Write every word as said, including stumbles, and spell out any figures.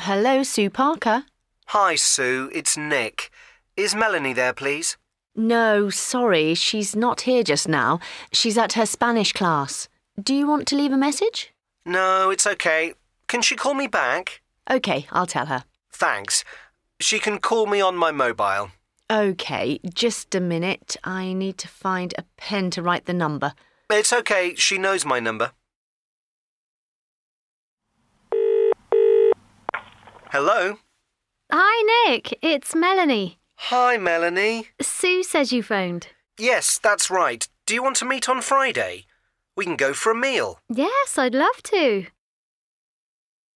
Hello, Sue Parker. Hi, Sue. It's Nick. Is Melanie there, please? No, sorry, she's not here just now. She's at her Spanish class. Do you want to leave a message? No, it's okay. Can she call me back? OK, I'll tell her. Thanks. She can call me on my mobile. OK, just a minute. I need to find a pen to write the number. It's okay. She knows my number. Hello? Hi, Nick. It's Melanie. Hi, Melanie. Sue says you phoned. Yes, that's right. Do you want to meet on Friday? We can go for a meal. Yes, I'd love to.